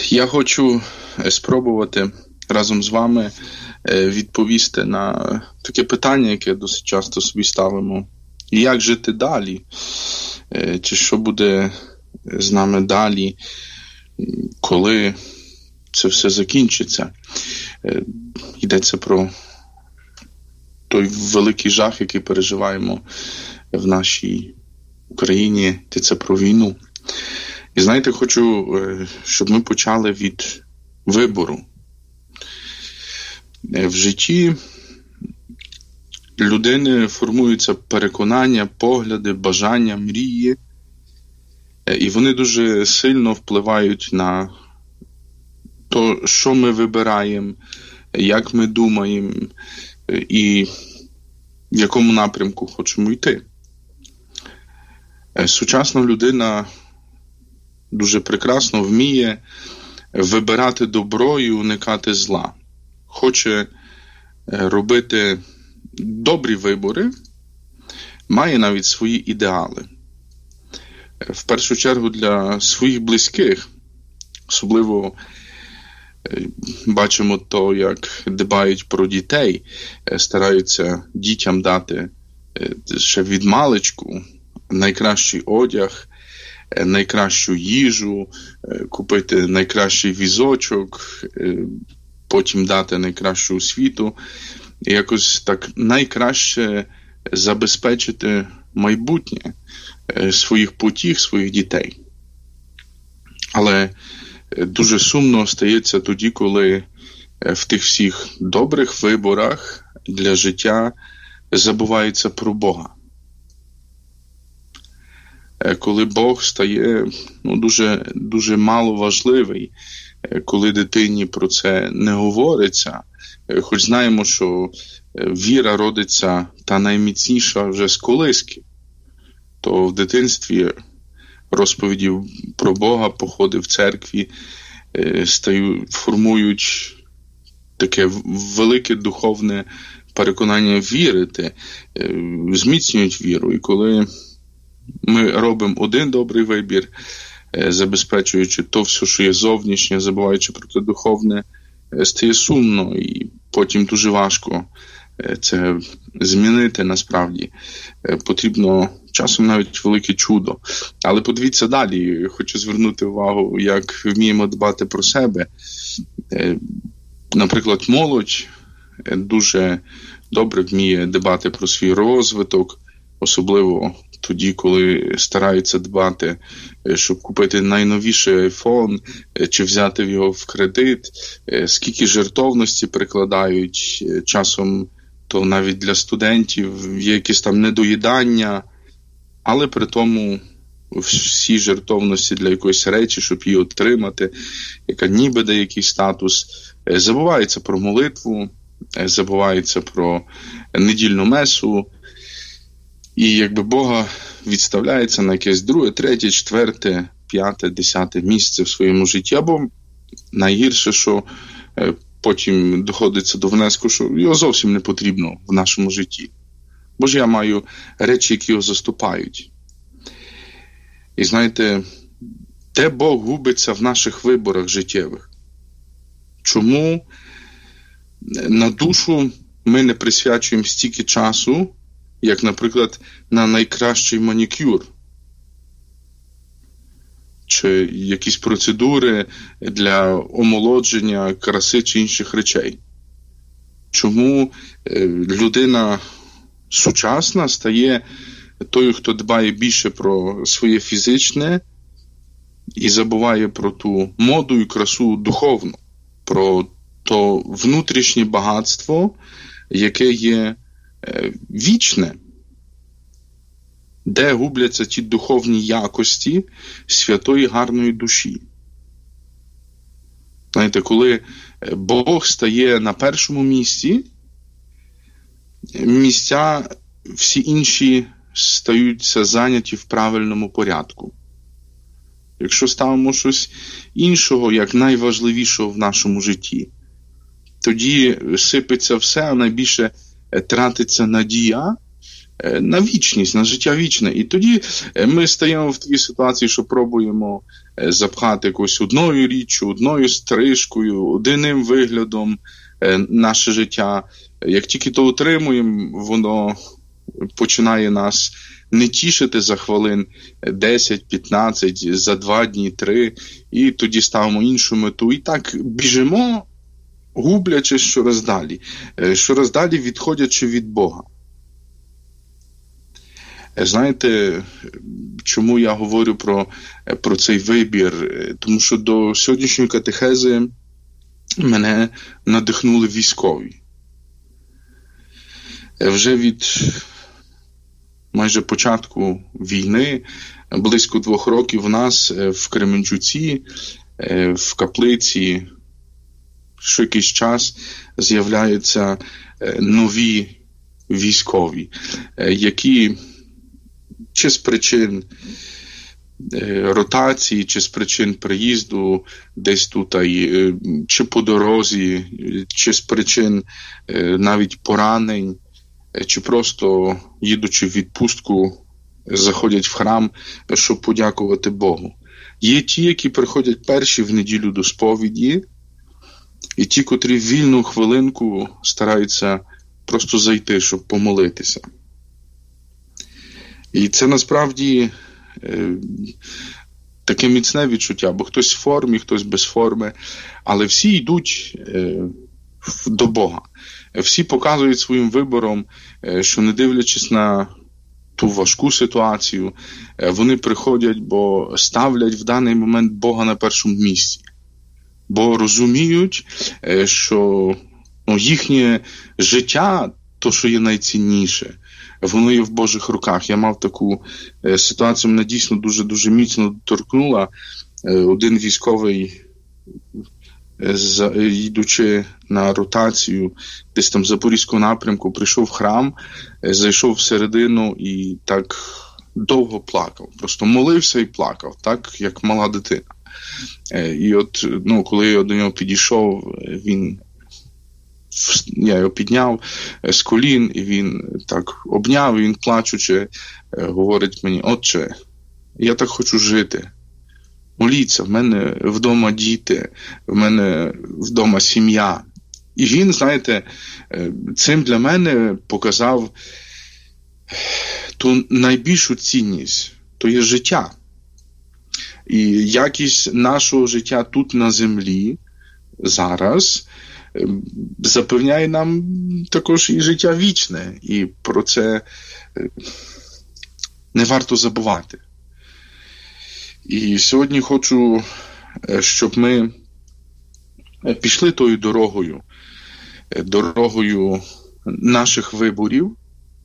Я хочу спробувати разом з вами відповісти на таке питання, яке досить часто собі ставимо. Як жити далі? Чи що буде з нами далі, коли це все закінчиться? Йдеться про той великий жах, який переживаємо в нашій Україні, йдеться про війну. І знаєте, хочу, щоб ми почали від вибору. В житті людини формуються переконання, погляди, бажання, мрії. І вони дуже сильно впливають на те, що ми вибираємо, як ми думаємо і в якому напрямку хочемо йти. Сучасна людина дуже прекрасно вміє вибирати добро і уникати зла. Хоче робити добрі вибори, має навіть свої ідеали. В першу чергу для своїх близьких, особливо бачимо то, як дбають про дітей, стараються дітям дати ще від маличку найкращий одяг, найкращу їжу, купити найкращий візочок, потім дати найкращу освіту, і якось так найкраще забезпечити майбутнє своїх потіх, своїх дітей. Але дуже сумно стається тоді, коли в тих всіх добрих виборах для життя забувається про Бога. Коли Бог стає дуже, дуже мало важливий, коли дитині про це не говориться, хоч знаємо, що віра родиться та найміцніша вже з колиски, то в дитинстві розповіді про Бога, походи в церкві формують таке велике духовне переконання вірити, зміцнюють віру. І коли ми робимо один добрий вибір, забезпечуючи то все, що є зовнішнє, забуваючи про те духовне, стає сумно і потім дуже важко це змінити насправді. Потрібно часом навіть велике чудо. Але подивіться далі, хочу звернути увагу, як вміємо дбати про себе. Наприклад, молодь дуже добре вміє дбати про свій розвиток, особливо тоді, коли стараються дбати, щоб купити найновіший айфон, чи взяти його в кредит, скільки жертовності прикладають, часом то навіть для студентів є якісь там недоїдання, але при тому всі жертовності для якоїсь речі, щоб її отримати, яка ніби дає якийсь статус, забувається про молитву, забувається про недільну месу, і якби Бога відставляється на якесь друге, третє, четверте, п'яте, десяте місце в своєму житті, або найгірше, що потім доходиться до внеску, що його зовсім не потрібно в нашому житті. Бо ж я маю речі, які його заступають. І знаєте, де Бог губиться в наших виборах життєвих? Чому на душу ми не присвячуємо стільки часу, як, наприклад, на найкращий манікюр, чи якісь процедури для омолодження, краси чи інших речей? Чому людина сучасна стає тою, хто дбає більше про своє фізичне і забуває про ту моду і красу духовну, про то внутрішнє багатство, яке є вічне, де губляться ті духовні якості святої гарної душі. Знаєте, коли Бог стає на першому місці, місця всі інші стаються зайняті в правильному порядку. Якщо ставимо щось іншого, як найважливішого в нашому житті, тоді сипеться все, а найбільше тратиться надія на вічність, на життя вічне. І тоді ми стаємо в такій ситуації, що пробуємо запхати якось одною річчю, одною стрижкою, одним виглядом наше життя. Як тільки то отримуємо, воно починає нас не тішити за хвилин 10-15, за 2 дні, 3, і тоді ставимо іншу мету. І так біжимо, гублячи щораз далі відходячи від Бога. Знаєте, чому я говорю про цей вибір? Тому що до сьогоднішньої катехези мене надихнули військові. Вже від майже початку війни, близько 2 років, у нас в Кременчуці, в каплиці, що якийсь час з'являються нові військові, які чи з причин ротації, чи з причин приїзду десь тут, чи по дорозі, чи з причин навіть поранень, чи просто їдучи в відпустку, заходять в храм, щоб подякувати Богу. Є ті, які приходять перші в неділю до сповіді, і ті, котрі в вільну хвилинку стараються просто зайти, щоб помолитися. І це насправді таке міцне відчуття, бо хтось в формі, хтось без форми, але всі йдуть до Бога. Всі показують своїм вибором, що не дивлячись на ту важку ситуацію, вони приходять, бо ставлять в даний момент Бога на першому місці. Бо розуміють, що їхнє життя, то, що є найцінніше, воно є в Божих руках. Я мав таку ситуацію, мене дійсно дуже-дуже міцно торкнула. Один військовий, йдучи на ротацію, десь там в Запорізькому напрямку, прийшов в храм, зайшов всередину і так довго плакав. Просто молився і плакав, так, як мала дитина. І от, коли я до нього підійшов, я його підняв з колін, і він так обняв, і він, плачучи, говорить мені: «Отче, я так хочу жити. Моліться, в мене вдома діти, в мене вдома сім'я». І він, знаєте, цим для мене показав ту найбільшу цінність, то є життя. І якість нашого життя тут на землі зараз запевняє нам також і життя вічне. І про це не варто забувати. І сьогодні хочу, щоб ми пішли тою дорогою наших виборів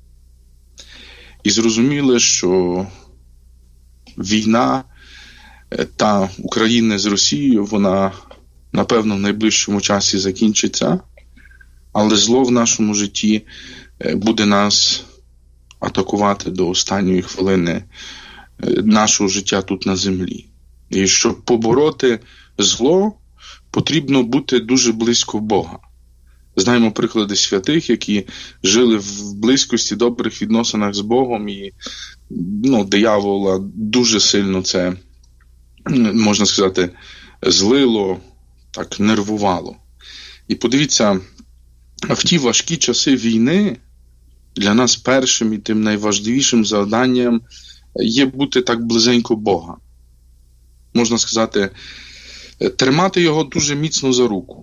і зрозуміли, що війна та України з Росією, вона, напевно, в найближчому часі закінчиться, але зло в нашому житті буде нас атакувати до останньої хвилини нашого життя тут на землі. І щоб побороти зло, потрібно бути дуже близько Бога. Знаємо приклади святих, які жили в близькості, добрих відносинах з Богом, і диявола дуже сильно це, можна сказати, злило, так нервувало. І подивіться, в ті важкі часи війни для нас першим і тим найважливішим завданням є бути так близенько Бога. Можна сказати, тримати його дуже міцно за руку.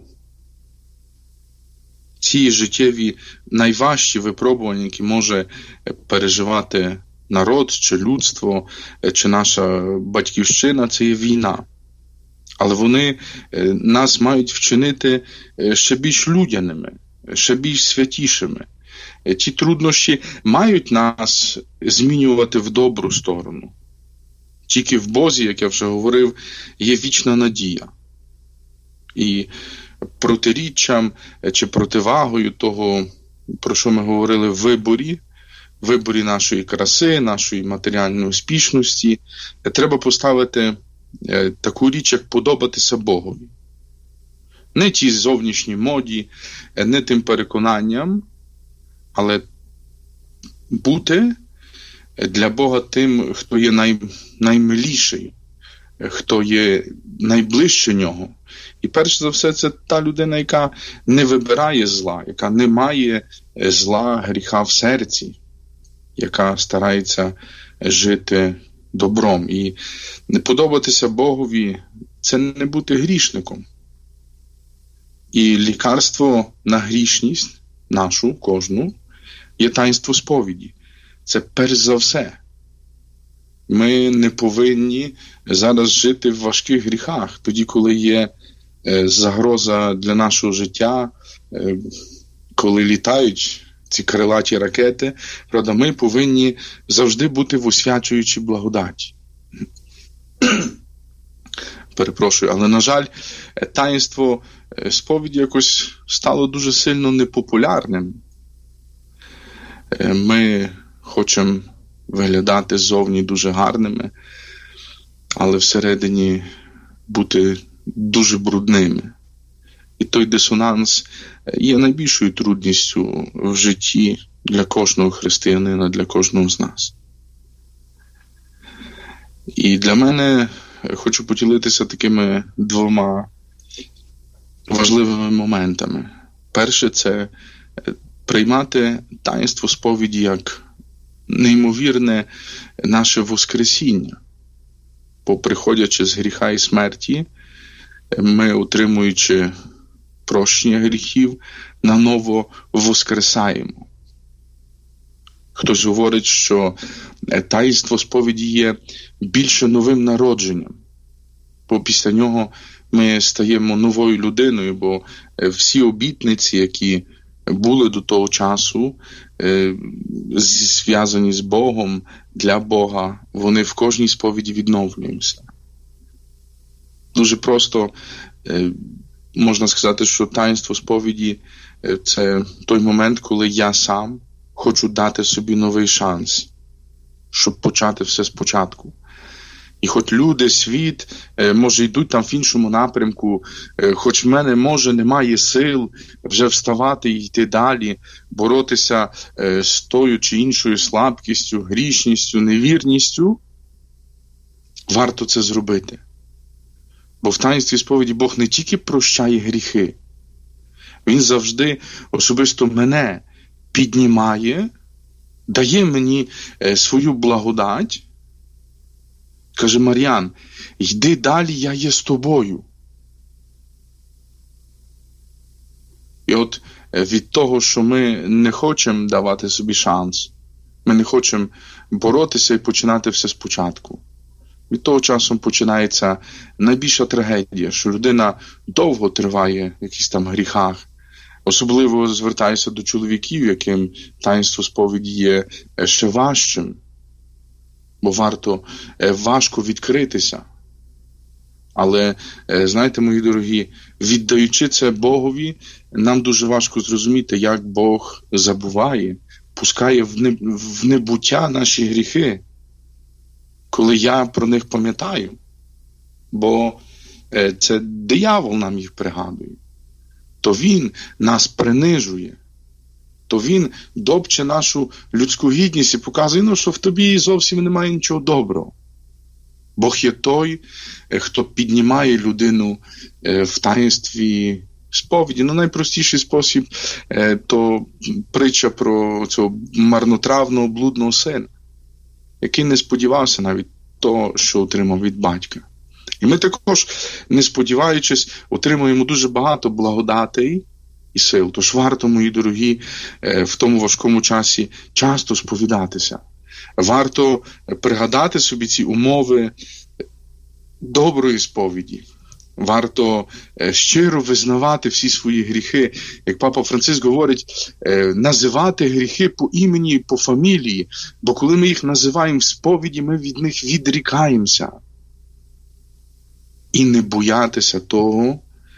Ці життєві найважчі випробування, які може переживати народ, чи людство, чи наша батьківщина, це є війна. Але вони нас мають вчинити ще більш людяними, ще більш святішими. Ті труднощі мають нас змінювати в добру сторону. Тільки в Бозі, як я вже говорив, є вічна надія. І протиріччям чи противагою того, про що ми говорили в виборі нашої краси, нашої матеріальної успішності, треба поставити таку річ, як подобатися Богові. Не тій зовнішній моді, не тим переконанням, але бути для Бога тим, хто є наймиліший, хто є найближче нього. І перш за все, це та людина, яка не вибирає зла, яка не має зла, гріха в серці, яка старається жити добром. І не подобатися Богові – це не бути грішником. І лікарство на грішність, нашу, кожну, є таїнство сповіді. Це перш за все. Ми не повинні зараз жити в важких гріхах, тоді, коли є загроза для нашого життя, коли літають ці крилаті ракети. Правда, ми повинні завжди бути в освячуючій благодаті. Перепрошую, але, на жаль, таїнство сповіді якось стало дуже сильно непопулярним. Ми хочемо виглядати ззовні дуже гарними, але всередині бути дуже брудними. І той дисонанс є найбільшою трудністю в житті для кожного християнина, для кожного з нас. І для мене хочу поділитися такими двома важливими моментами. Перше – це приймати таїнство сповіді як неймовірне наше воскресіння. Бо приходячи з гріха і смерті, ми, отримуючи прощення гріхів, наново воскресаємо. Хтось говорить, що таїнство сповіді є більше новим народженням, бо після нього ми стаємо новою людиною, бо всі обітниці, які були до того часу, зв'язані з Богом, для Бога, вони в кожній сповіді відновлюються. Дуже просто можна сказати, що таїнство сповіді – це той момент, коли я сам хочу дати собі новий шанс, щоб почати все спочатку. І хоч люди, світ, може, йдуть там в іншому напрямку, хоч в мене, може, немає сил вже вставати і йти далі, боротися з тою чи іншою слабкістю, грішністю, невірністю, варто це зробити. Бо в таїнстві сповіді Бог не тільки прощає гріхи, Він завжди особисто мене піднімає, дає мені свою благодать, каже: Мар'ян, йди далі, я є з тобою. І от від того, що ми не хочемо давати собі шанс, ми не хочемо боротися і починати все спочатку, від того часу починається найбільша трагедія, що людина довго триває в якихось там гріхах. Особливо звертаюся до чоловіків, яким таїнство сповіді є ще важчим, бо важко відкритися. Але, знаєте, мої дорогі, віддаючи це Богові, нам дуже важко зрозуміти, як Бог забуває, пускає в небуття наші гріхи, коли я про них пам'ятаю. Бо це диявол нам їх пригадує. То він нас принижує, то він допче нашу людську гідність і показує, що в тобі зовсім немає нічого доброго. Бог є той, хто піднімає людину в таїнстві сповіді. Найпростіший спосіб – то притча про цього марнотравного блудного сина, який не сподівався навіть того, що отримав від батька. І ми також, не сподіваючись, отримуємо дуже багато благодатей і сил. Тож варто, мої дорогі, в тому важкому часі часто сповідатися. Варто пригадати собі ці умови доброї сповіді. Варто щиро визнавати всі свої гріхи. Як папа Франциск говорить, називати гріхи по імені, по фамілії. Бо коли ми їх називаємо в сповіді, ми від них відрікаємося. І не боятися того,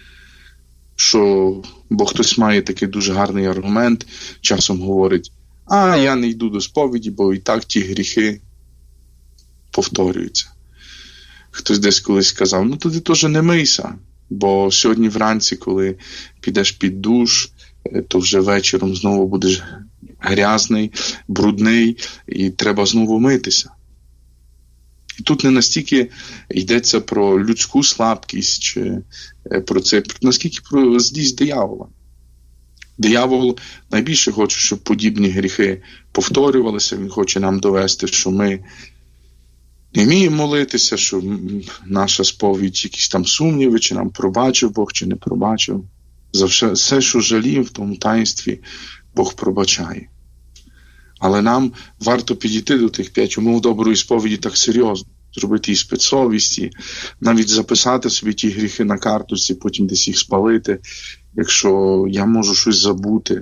бо хтось має такий дуже гарний аргумент, часом говорить: я не йду до сповіді, бо і так ті гріхи повторюються. Хтось десь колись сказав: тоді теж не мийся, бо сьогодні вранці, коли підеш під душ, то вже вечором знову будеш грязний, брудний, і треба знову митися. І тут не настільки йдеться про людську слабкість, чи про це, наскільки про злість диявола. Диявол найбільше хоче, щоб подібні гріхи повторювалися. Він хоче нам довести, що ми не вміємо молитися, що наша сповідь якісь там сумніви, чи нам пробачив Бог, чи не пробачив. За все, що жаліємо в тому таїнстві, Бог пробачає. Але нам варто підійти до тих 5 умов доброї сповіді так серйозно. Зробити іспит совісті, навіть записати собі ті гріхи на карточці, потім десь їх спалити, якщо я можу щось забути.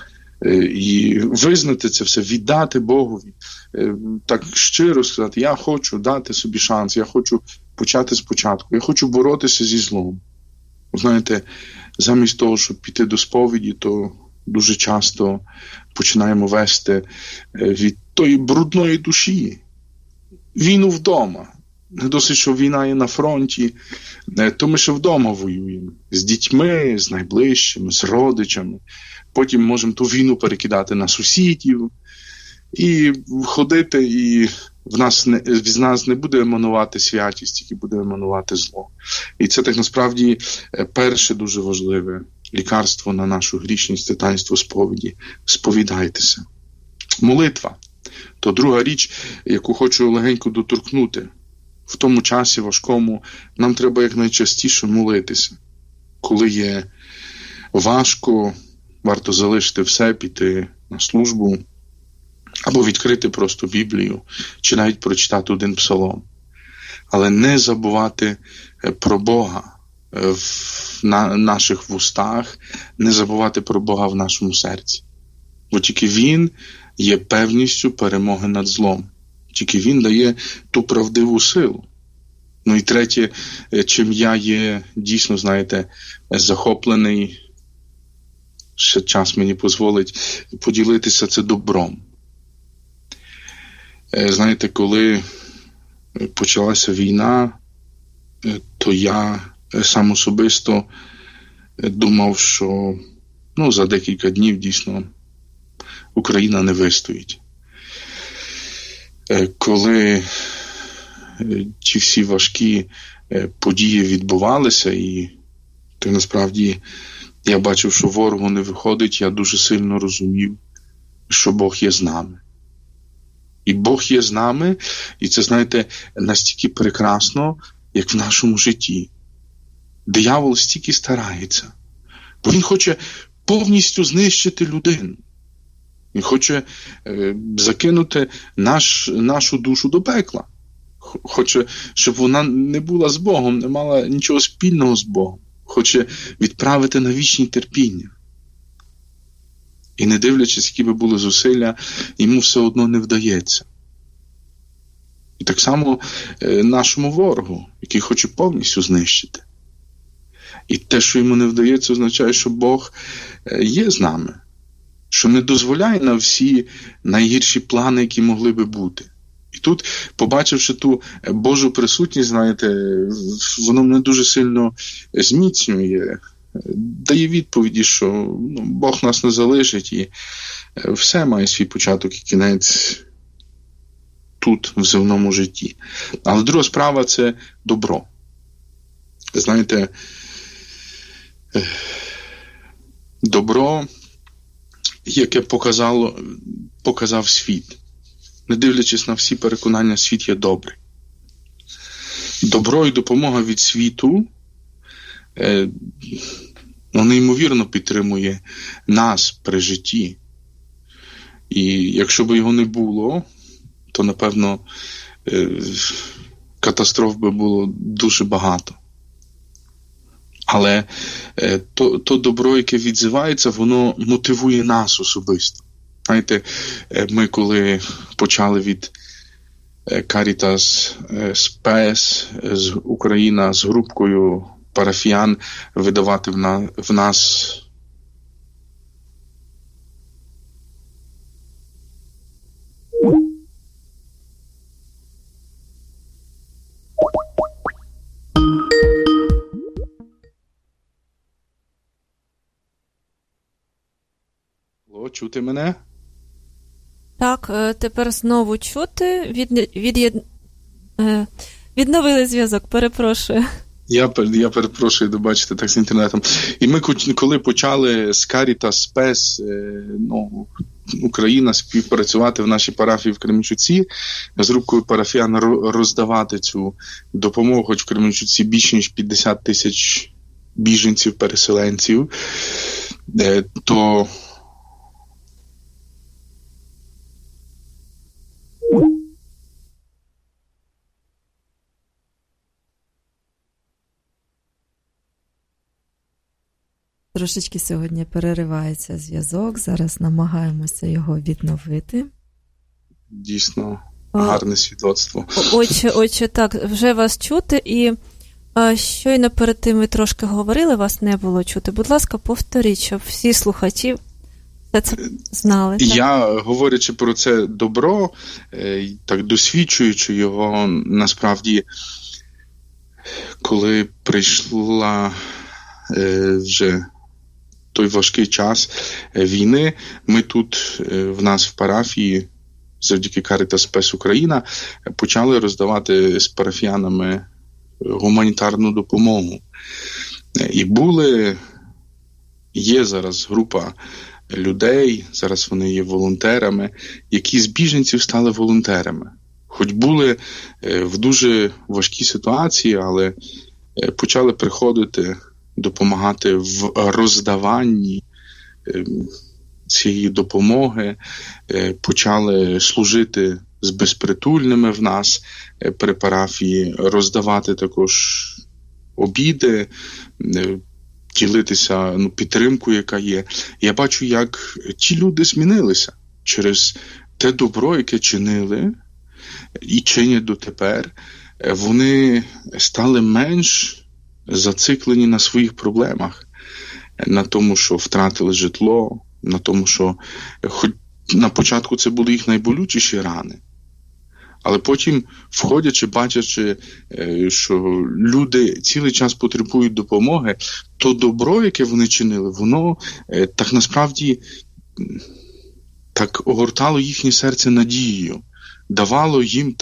І визнати це все, віддати Богові. Так щиро сказати, я хочу дати собі шанс, я хочу почати спочатку, я хочу боротися зі злом. Знаєте, замість того, щоб піти до сповіді, то дуже часто починаємо вести від тої брудної душі війну вдома. Не досить, що війна є на фронті, то ми ще вдома воюємо. З дітьми, з найближчими, з родичами. Потім можемо ту війну перекидати на сусідів і ходити, і з нас не буде еманувати святість, тільки буде еманувати зло. І це так насправді перше дуже важливе лікарство на нашу грішність, це таїнство сповіді. Сповідайтеся. Молитва. То друга річ, яку хочу легенько доторкнути. В тому часі важкому нам треба якнайчастіше молитися. Коли є важко, варто залишити все, піти на службу, або відкрити просто Біблію, чи навіть прочитати один псалом. Але не забувати про Бога в наших вустах, не забувати про Бога в нашому серці. Бо тільки Він є певністю перемоги над злом. Тільки Він дає ту правдиву силу. Ну і третє, чим я є дійсно, знаєте, захоплений, ще час мені дозволить поділитися, це добром. Знаєте, коли почалася війна, то я сам особисто думав, що за декілька днів дійсно Україна не вистоїть. Коли ті всі важкі події відбувалися, і то насправді я бачив, що ворогу не виходить, я дуже сильно розумів, що Бог є з нами. І Бог є з нами, і це, знаєте, настільки прекрасно, як в нашому житті. Диявол стільки старається, бо він хоче повністю знищити людину. Він хоче закинути нашу душу до пекла. Хоче, щоб вона не була з Богом, не мала нічого спільного з Богом. Хоче відправити на вічні терпіння. І не дивлячись, які би були зусилля, йому все одно не вдається. І так само нашому ворогу, який хоче повністю знищити. І те, що йому не вдається, означає, що Бог є з нами. Що не дозволяє на всі найгірші плани, які могли би бути. І тут, побачивши ту Божу присутність, знаєте, воно мене дуже сильно зміцнює, дає відповіді, що Бог нас не залишить, і все має свій початок і кінець тут, в земному житті. Але друга справа – це добро. Знаєте, добро, яке показав світ. Не дивлячись на всі переконання, світ є добрий. Добро і допомога від світу неймовірно підтримує нас при житті. І якщо б його не було, то, напевно, катастроф би було дуже багато. Але то добро, яке відзивається, воно мотивує нас особисто. Знаєте, ми коли почали від Caritas Spes з Україна з групкою парафіян видавати в нас чути мене? Так, тепер знову чути. Відновили зв'язок, перепрошую. Я перепрошую, добачите, так з інтернетом. І ми, коли почали з Caritas Spes, Україна співпрацювати в нашій парафії в Кременчуці, з групою парафіян роздавати цю допомогу, хоч в Кременчуці більше ніж 50 тисяч біженців-переселенців, то трошечки сьогодні переривається зв'язок, зараз намагаємося його відновити. Дійсно, гарне свідоцтво. Отче, так, вже вас чути, і щойно перед тим ви трошки говорили, вас не було чути. Будь ласка, повторіть, щоб всі слухачі все це знали. Так? Я, говорячи про це добро, так досвідчуючи його, насправді, коли прийшла вже той важкий час війни, ми тут, в нас в парафії, завдяки Caritas Spes Україна, почали роздавати з парафіянами гуманітарну допомогу. І є зараз група людей, зараз вони є волонтерами, які з біженців стали волонтерами. Хоч були в дуже важкій ситуації, але почали приходити, допомагати в роздаванні цієї допомоги, почали служити з безпритульними в нас при парафії, роздавати також обіди, ділитися підтримкою, яка є. Я бачу, як ті люди змінилися через те добро, яке чинили і чинять дотепер. Вони стали менш зациклені на своїх проблемах, на тому, що втратили житло, на тому, що хоч на початку це були їх найболючіші рани. Але потім, входячи, бачачи, що люди цілий час потребують допомоги, то добро, яке вони чинили, воно так насправді так огортало їхнє серце надією, давало їм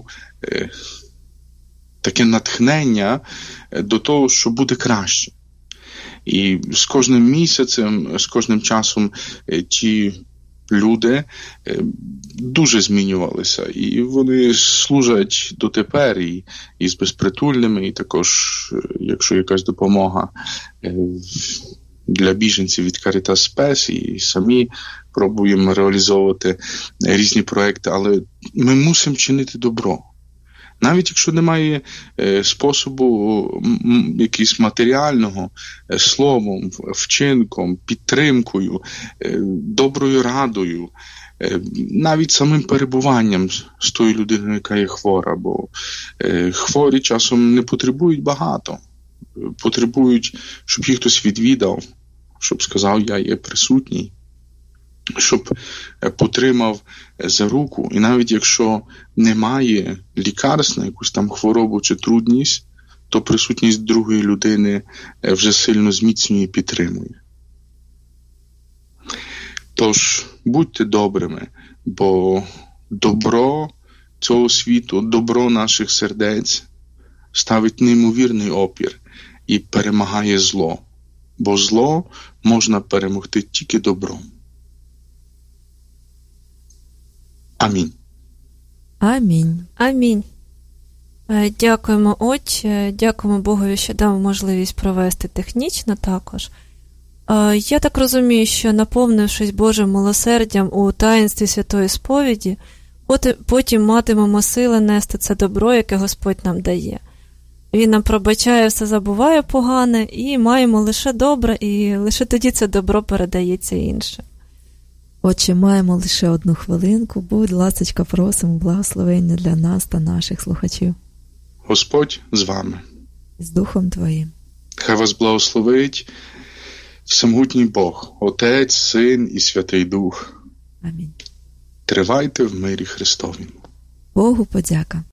таке натхнення до того, що буде краще. І з кожним місяцем, з кожним часом ті люди дуже змінювалися. І вони служать дотепер і з безпритульними, і також, якщо якась допомога для біженців від Caritas Spes, і самі пробуємо реалізовувати різні проекти, але ми мусимо чинити добро. Навіть якщо немає способу якогось матеріального, словом, вчинком, підтримкою, доброю радою, навіть самим перебуванням з тою людиною, яка є хвора, бо хворі часом не потребують багато, потребують, щоб їх хтось відвідав, щоб сказав, я є присутній, щоб потримав за руку. І навіть якщо немає лікарств на якусь там хворобу чи трудність, то присутність другої людини вже сильно зміцнює і підтримує. Тож, будьте добрими, бо добро цього світу, добро наших сердець ставить неймовірний опір і перемагає зло. Бо зло можна перемогти тільки добром. Амінь. Амінь. Амінь. Дякуємо, Отче, дякуємо Богові, що дав можливість провести технічно також. Я так розумію, що наповнившись Божим милосердям у таїнстві святої сповіді, потім матимемо сили нести це добро, яке Господь нам дає. Він нам пробачає, все забуває погане, і маємо лише добре, і лише тоді це добро передається інше. Отче, маємо лише 1 хвилинку. Будь ласочка, просимо благословення для нас та наших слухачів. Господь з вами. З Духом Твоїм. Хай вас благословить всемогутній Бог, Отець, Син і Святий Дух. Амінь. Тривайте в мирі Христовім. Богу подяка.